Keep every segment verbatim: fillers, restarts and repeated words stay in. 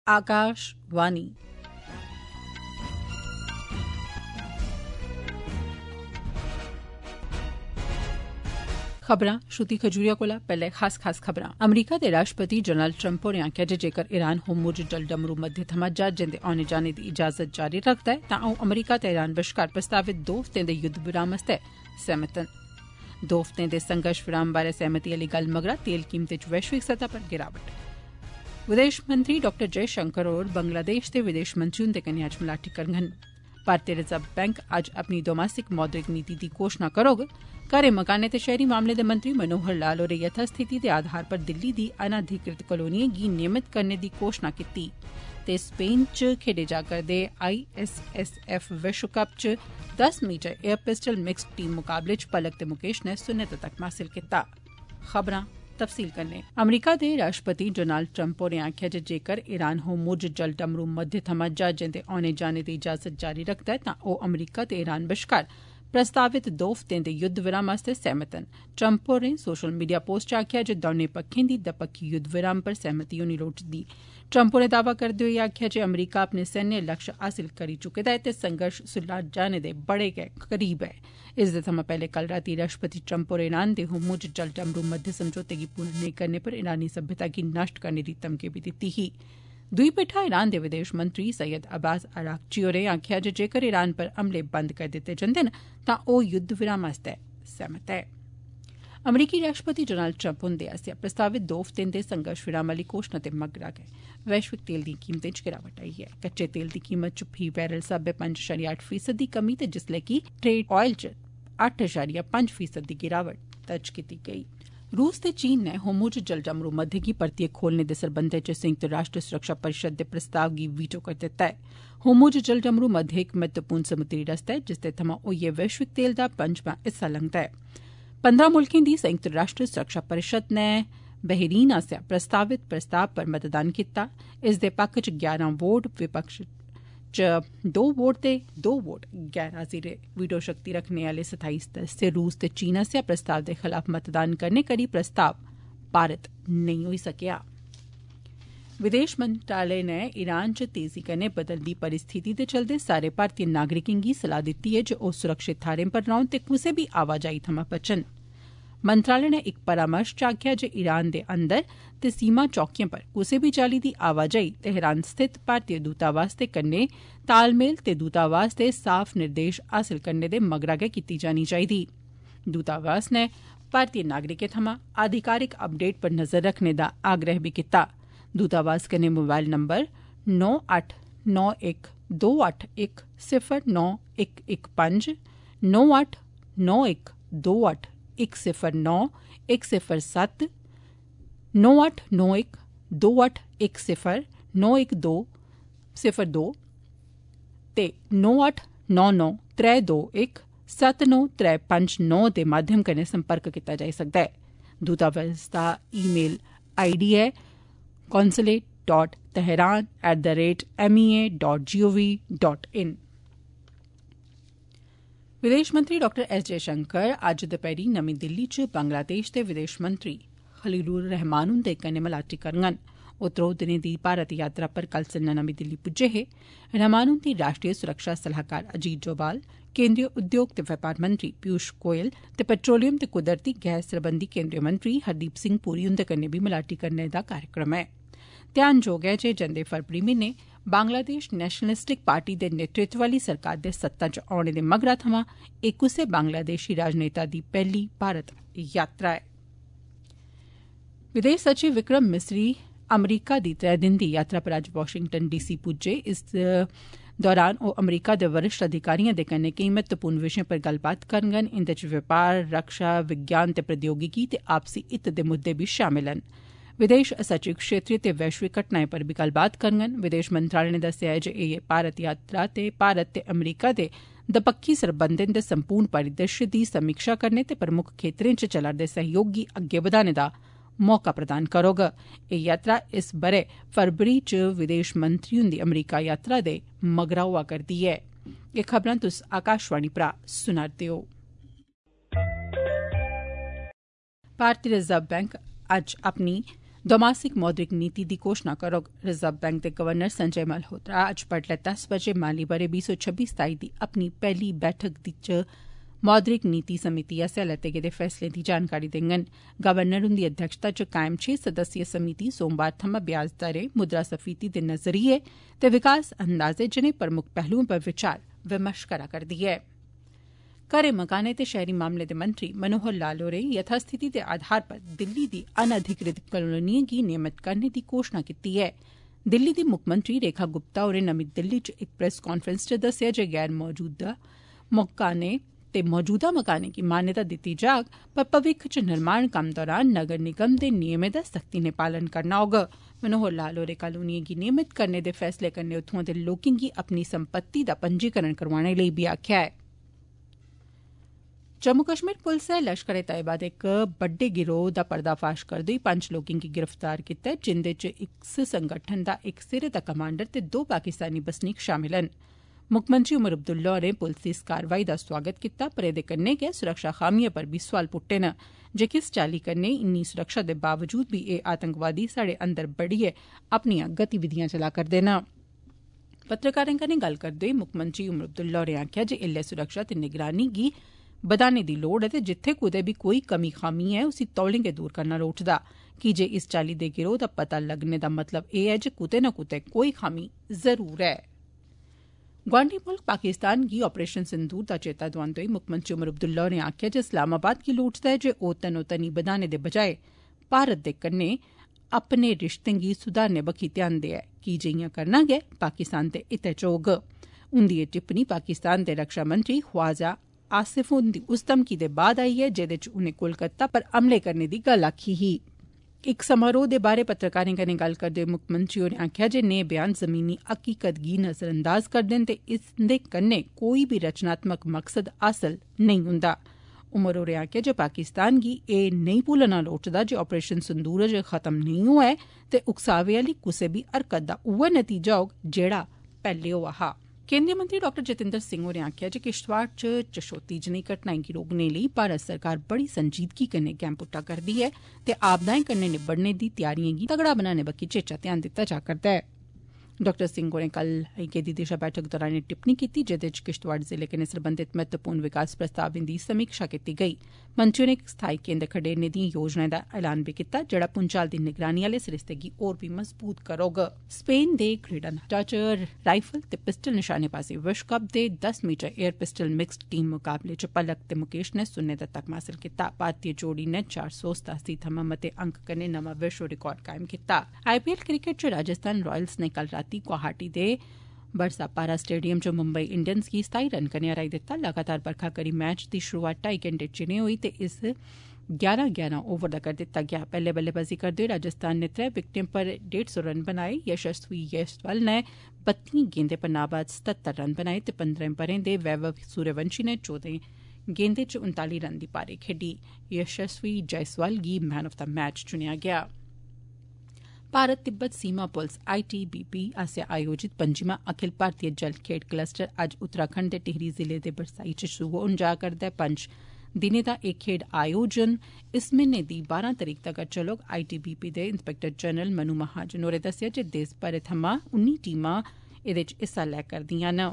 आकाशवाणी। खबरां श्रुति खजूरिया कोला पैहले खास खास खबरां। अमरीका दे राष्ट्रपति डोनाल्ड ट्रंप होरें आखेआ जे जेकर ईरान होर्मुज जलडमरू मध्य थमां जहाजें दे औने जाने दी इजाजत जारी रखदा ऐ तां ओह् अमरीका ते ईरान बश्कार प्रस्तावित दो हफ्तें दे युद्ध विराम आस्तै सैह्मत न। दो हफ्तें दे संघर्ष विराम बारै सैह्मति आह्ली गल्ल मगरा तेल कीमतें च वैश्विक सतह पर गिरावट। विदेश मंत्री डाक्टर जयशंकर होर बंगलादेश दे विदेश मंत्री हुंदे कन्नै अज्ज मलाटी करङन। भारतीय रिजर्व बैंक अज्ज अपनी दोमासिक मौद्रिक नीति दी घोषणा करोग। घरें मकानें ते शैहरी मामले दे मंत्री मनोहर लाल होरें यथास्थिति दे आधार पर दिल्ली दी अनाधिकृत कॉलोनियें गी नियमित करने दी घोषणा कीती। ते स्पेन च खेडे जा करदे आई एस एस एफ विश्व कप च दस metre air pistol mixed team मुकाबले च पलक ते मुकेश ने सुन्ने तक हासिल कीता। खबरां तफसील कन्नै। अमरीका दे राष्ट्रपति डोनाल्ड ट्रंप होरें आखेआ जे जेकर ईरान होर्मुज जलडमरू मध्य थमां जहाजें दे औने जाने दी इजाजत जारी रखदा ऐ तां ओह् अमरीका ते ईरान बश्कार प्रस्तावित दो हफ्तें दे युद्ध विराम आस्तै सैह्मत न। ट्रंप होरें सोशल मीडिया पोस्ट च आखेआ जे दौनें पक्खें दी दपक्खी युद्ध विराम पर सैह्मति होनी लोड़चदी। ट्रंप होरें दावा करदे होई आखेआ जे अमरीका अपने सैन्य लक्ष्य हासिल करी चुके दा ऐ ते संघर्ष सुलझाने दे बड़े गै करीब ऐ। इसदे थमां पैह्ले कल रातीं राष्ट्रपति ट्रंप होरें ईरान दे होर्मुज जलडमरू मध्य समझौते गी पूरा नेईं करने पर ईरानी सभ्यता गी नष्ट करने दी धमकी बी दित्ती ही। दूई पेठा ईरान दे विदेश मंत्री सैयद अब्बास अरागची होरें आखेआ जे जेकर ईरान पर हमले बंद करी दित्ते जंदे न तां ओह् युद्ध विराम आस्तै सैह्मत ऐ। अमरीकी राष्ट्रपति डोनाल्ड ट्रंप हुंदे आसेआ प्रस्तावित दो हफ्तें दे संघर्ष विराम आह्ली घोषणा दे मगरा गै वैश्विक तेल दी कीमतें च गिरावट आई ऐ। कच्चे तेल दी कीमत च फी बैरल स्हाबै पंज अशारिया अट्ठ फीसद दी कमी ते जिसलै कि ट्रेड ऑयल च अट्ठ अशारिया पंज फीसद दी गिरावट दर्ज कीती गेई। रूस ते चीन ने होर्मुज जलडमरू मध्य गी परतियै खोलने दे सरबंधै च संयुक्त राष्ट्र सुरक्षा परिषद दे प्रस्ताव गी वीटो करी दित्ता ऐ। होर्मुज जलडमरू मध्य इक महत्वपूर्ण समुद्री रस्ता ऐ जिसदे थमां होइयै वैश्विक तेल दा पंजमां हिस्सा लंघदा ऐ। पंद्रह मुल्खें दी संयुक्त राष्ट्र सुरक्षा परिषद ने बहरीन आसेआ प्रस्तावित प्रस्ताव पर मतदान कीता। इसदे पक्ख च ग्यारह वोट, विपक्ष च दो वोट ते दो वोट गैर हाजिर रेह्। वीटो शक्ति रखने आह्ले स्थाई सदस्य रूस ते चीन आसेआ प्रस्ताव दे खलाफ मतदान करने करी प्रस्ताव पारित नेईं होई सकेआ। विदेश मंत्रालय ने ईरान च तेजी कन्नै बदलदी परिस्थिति दे चलदे सारे भारतीय नागरिकें गी सलाह दित्ती ऐ जे ओह् सुरक्षित थाह्रें पर रौह्न ते कुसै बी आवाजाही थमां बचन। मंत्रालय ने इक परामर्श च आखेआ जे ईरान दे अंदर ते सीमा चौकिएं पर कुसै बी चाल्ली दी आवाजाही तेहरान स्थित भारतीय दूतावास दे कन्नै तालमेल ते दूतावास दे साफ निर्देश हासल करने दे मगरा गै कीती जानी चाहिदी। दूतावास ने भारतीय नागरिकें थमां आधिकारिक अपडेट पर नजर रखने दा आग्रह बी कीता। दूतावास कन्नै मोबाइल नंबर नौ अट्ठ नौ इक दो अट्ठ इक सिफर नौ इक इक पंज, नौ अट्ठ नौ इक दो अट्ठ इक सिफर नौ इक सिफर सत्त, नौ अट्ठ नौ इक दो अट्ठ इक सिफर नौ इक दो सिफर दो ते नौ अट्ठ नौ नौ त्रै दो इक सत्त नौ त्रै पंज नौ दे माध्यम कन्नै संपर्क कीता जाई सकदा ऐ। दूतावास दा ईमेल आईडी ऐ consulate dot tehran at the rate mea dot gov dot in। विदेश मंत्री डाक्टर एस जयशंकर अज्ज दपैह्री नमीं दिल्ली च बंगलादेश दे विदेश मंत्री खलीलुर रहमान हुंदे कन्नै मलाटी करङन। ओह् त्रौं दिनें दी भारत यात्रा पर कल संझा नमीं दिल्ली पुज्जे हे। रहमान हुंदी राष्ट्रीय सुरक्षा सलाहकार अजीत डोभाल, केंद्रीय उद्योग ते बपार मंत्री पीयूष गोयल ते पेट्रोलियम ते कुदरती गैस सरबंधी केंद्रीय मंत्री हरदीप सिंह पुरी हुंदे कन्नै बी मलाटी करने दा कार्यक्रम ऐ। ध्यानजोग ऐ जे जंदे फरवरी म्हीने बांग्लादेश नेशनलिस्टिक पार्टी दे नेतृत्व आह्ली सरकार दे सत्ता च औने दे मगरा थमां एह् कुसै बांग्लादेशी राजनेता दी पैह्ली भारत यात्रा ऐ। विदेश सचिव विक्रम मिसरी अमरीका दी त्रै दिन दी यात्रा पर अज्ज वाशिंगटन डीसी पुज्जे। इस दौरान ओह् अमरीका दे वरिष्ठ अधिकारिएं दे कन्नै केईं महत्वपूर्ण विशें पर गल्लबात करङन। इंदे च बपार, रक्षा, विज्ञान ते प्रौद्योगिकी ते आपसी हित दे मुद्दे बी शामिल न। विदेश सचिव क्षेत्रीय ते वैश्विक घटनाएं पर बी गल्लबात करङन। विदेश मंत्रालय ने दस्सेआ ऐ जे एह् भारत यात्रा ते भारत ते अमरीका दे दपक्खी सरबंधें दे संपूर्ण परिदृश्य दी समीक्षा करने ते प्रमुख खेत्तरें च चला'रदे सहयोग गी अग्गै बधाने दा मौका प्रदान करोग। एह् यात्रा इस ब'रे फरवरी च विदेश मंत्री हुंदी अमरीका यात्रा दे मगरा होआ करदी ऐ। एह् खबरां तुस आकाशवाणी परा सुना'रदे ओ। भारतीय रिजर्व बैंक अज्ज अपनी द्वैमासिक मौद्रिक नीति दी घोषणा करोग। रिजर्व बैंक दे गवर्नर संजय मल्होत्रा अज्ज बड्डलै दस बजे माली ब'रे बीह् सौ छब्बी सताई दी अपनी पैहली बैठक च मौद्रिक नीति समिति आसेआ लैते गेदे फैसलें दी जानकारी देङन। गवर्नर हुंदी अध्यक्षता च कायम छे सदस्यीय समिति सोमवार थमां ब्याज दरें, मुद्रास्फीति दे नजरिये ते विकास अंदाजे जनेह प्रमुख पहलुएं पर विचार विमर्श करा करदी ऐ। घरें मकानें ते शहरी मामले दे मंत्री मनोहर लाल होरें यथास्थिति दे आधार पर दिल्ली दी अनअधिकृत कॉलोनियें गी नियमित करने दी घोषणा कीती ऐ। दिल्ली दी मुक्खमंत्री रेखा गुप्ता होरें नमीं दिल्ली च इक प्रेस कांफ्रेंस च दस्सेआ जे गैर मौजूदा मकानें ते मौजूदा मकानें गी मान्यता दित्ती जाग, पर भविक्ख च निर्माण कम्म दौरान नगर निगम दे नियमें दा सख्ती नै पालन करना होग। मनोहर लाल होरें कॉलोनियें गी नियमित करने दे फैसले कन्नै उत्थुआं दे लोकें गी अपनी संपत्ति दा पंजीकरण करोआने लेई बी आखेआ ऐ। जम्मू कश्मीर पुलसै लश्कर ए तैयबा दे इक बड्डे गिरोह दा पर्दाफाश करदे होई पंज लोकें गी गिरफ्तार कीता ऐ, जिंदे च इस संगठन दा इक सिरे दा कमांडर ते दो पाकिस्तानी बसनीक शामिल न। मुक्खमंत्री उमर अब्दुल्ला होरें पुलस दी इस कारवाई दा स्वागत कीता, पर एह्दे कन्नै गै सुरक्षा खामियें पर बी सोआल पुट्टे न जे किस चाल्ली कन्नै इन्नी सुरक्षा दे बावजूद बी एह् आतंकवादी साढ़े अंदर बड़ियै अपनियां गतिविधियां चला करदे न। पत्रकारें कन्नै गल्ल करदे होई मुक्खमंत्री उमर अब्दुल्ला होरें आखेआ जे ऐल्लै सुरक्षा ते निगरानी गी बधाने दी लोड़ ऐ ते जित्थै कुदै बी कोई कमी खामी ऐ उसी तौलें गै दूर करना लोड़चदा, की जे इस चाल्ली दे गिरोह दा पता लग्गने दा मतलब एह् ऐ जे कुतै न कुतै कोई खामी जरूर ऐ। गोआंडी मुल्ख पाकिस्तान गी ऑपरेशन सिंदूर दा चेता दोआंदे होई मुक्खमंत्री उमर अब्दुल्ला होरें आखेआ जे इस्लामाबाद गी लोड़चदा ऐ जे ओह् तनोतनी बधाने दे बजाय भारत दे कन्नै अपने रिश्तें गी सुधारने बक्खी ध्यान देऐ, की जे इयां करना गै पाकिस्तान दे हितै च होग। उंदी एह् टिप्पणी पाकिस्तान दे रक्षा मंत्री ख्वाजा आसिफ हुंदी उस धमकी दे बाद आई ऐ जेह्दे च उनें कोलकाता पर हमले करने दी गल्ल आखी ही। इक समारोह दे बारे पत्रकारें कन्नै गल्ल करदे होई मुक्खमंत्री होरें आखेआ जे नेह् बयान जमीनी हकीकत गी नजरअंदाज करदे न ते इसदे कन्नै कोई बी रचनात्मक मकसद हासल नेईं हुंदा। उमर होरें आखेआ जे पाकिस्तान गी एह् नेईं भुल्लना लोड़चदा जे ऑपरेशन सिंदूर अजें खत्म नेईं होआ ऐ ते उकसावे आह्ली कुसै बी हरकत दा उ'ऐ नतीजा होग जेह्ड़ा पैह्ले होआ हा। केंद्रीय मंत्री डाक्टर जितेंद्र सिंह होरें आखेआ जे किश्तवाड़ च चशोती जनेही घटनाएं गी रोकने लेई भारत सरकार बड़ी संजीदगी कन्नै गैं पुट्टा करदी ऐ ते आपदाएं कन्नै निबड़ने दी त्यारिएं गी तगड़ा बनाने बक्खी चेचा ध्यान दित्ता जा करदा ऐ। डाक्टर सिंह होरें कल लाई गेदी दिशा बैठक दौरान एह् टिप्पणी कीती जेह्दे च किश्तवाड़ जिले कन्नै सरबंधित महत्वपूर्ण विकास प्रस्तावें दी समीक्षा कीती गेई। मंत्री होरें इक स्थाई केन्द्र खडेरने दिएं योजनाएं दा ऐलान बी कीता जेह्ड़ा भूंचाल दी निगरानी आह्ले सरिस्ते गी होर बी मजबूत करोग। स्पेन दे ग्रेनाडा च राइफल ते पिस्टल निशानेबाजी विश्व कप दे दस metre air pistol mixed team मुकाबले च पलक ते मुकेश ने सुन्ने दा तगमा हासल कीता। भारतीय जोड़ी ने चार सौ सतासी थमां मते अंक कन्नै नमां विश्व रिकार्ड कायम कीता। आईपीएल क्रिकेट च राजस्थान रॉयल्स ने कल रातीं गुवाहाटी दे बरसापारा स्टेडियम च मुंबई इंडियंस गी सताई रन कन्नै हराई दित्ता। लगातार बरखा करी मैच दी शुरुआत ढाई घैंटे चिरें होई ते इस ग्यारह ग्यारह ओवर दा करी दित्ता गेआ। पैह्ले बल्लेबाजी करदे होई राजस्थान ने त्रै विकेटें पर डेढ़ सौ रन बनाए। यशस्वी जयसवाल ने बत्ती गेंदें पर नाबाद सतहत्तर रन बनाए ते पंद्रहें ब'रें दे वैभव सूर्यवंशी ने चौदह गेंदें च उनताली रन दी पारी खेढी। यशस्वी जयसवाल गी मैन ऑफ द मैच चुनेआ गेआ। भारत तिब्बत सीमा पुलस आईटीबीपी आसेआ आयोजित पंजमां अखिल भारतीय जल खेड्ड क्लस्टर अज्ज उत्तराखंड दे टिहरी जिले दे बरसाई च शुरू होन जा करदा ऐ। पंज दिनें दा एह् खेड्ड आयोजन इस म्हीने दी बारां तरीक तगर चलोग। आईटीबीपी दे इंस्पैक्टर जनरल मनु महाजन होरें दस्सेआ जे देस भरै थमां उन्नी टीमां एह्दे च हिस्सा लै करदियां न।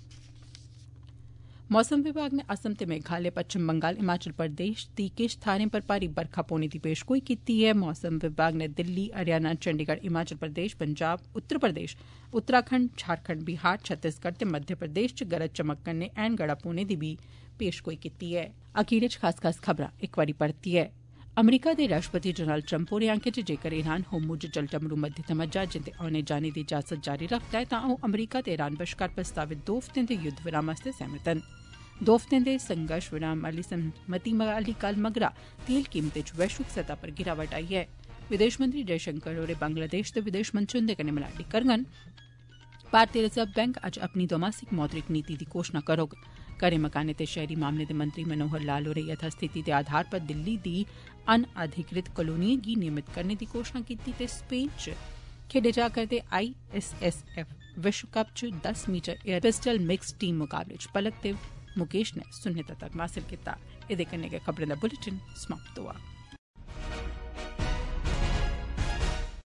मौसम विभाग ने असम ते मेघालय, पच्छम बंगाल, हिमाचल प्रदेश दी किश थाहरें पर भारी बरखा पौने दी पेशगोई कीती ऐ। मौसम विभाग ने दिल्ली, हरियाणा, चंडीगढ़, हिमाचल प्रदेश, पंजाब, उत्तर प्रदेश, उत्तराखंड, झारखंड, बिहार, छत्तीसगढ़ ते मध्य प्रदेश च गरज चमक कन्नै ऐन गड़ा पौने दी बी पेशगोई कीती ऐ। अखीर च खास खास खबरां इक बारी परतियै। अमरीका दे राष्ट्रपति डोनाल्ड ट्रंप होरें आखेआ जे जेकर ईरान होर्मुज जलडमरू मध्य थमां ज्हाजें दे औने जाने दी इजाजत जारी रखदा ऐ तां ओह् अमरीका ते ईरान बश्कार प्रस्तावित दो हफ्तें दे युद्ध विराम आस्तै सैह्मत न। दो हफ्तें दे संघर्ष विराम आह्ली सहमति आह्ली गल्ल मगरा तेल कीमतें च वैश्विक सतह पर गिरावट आई ऐ। विदेश मंत्री जयशंकर होरें बंगलादेश दे विदेश मंत्री हुंदे कन्नै मलाटी करङन। भारतीय रिजर्व बैंक अज्ज अपनी द्वैमासिक मौद्रिक नीति दी घोषणा करोग। घरें मकानें ते शैहरी मामलें दे मंत्री मनोहर लाल होरें यथास्थिति दे आधार पर दिल्ली दी अनअधिकृत कॉलोनियें गी नियमित करने दी घोषणा कीती ते स्पेन च खेड्डे जा करदे आईएसएसएफ विश्व कप च दस metre air pistol mix team मुकाबले च पलक ते मुकेश ने सुन्ने दा तगमा हासल कीता। एह्दे कन्नै गै खबरें दा बुलेटिन समाप्त होआ।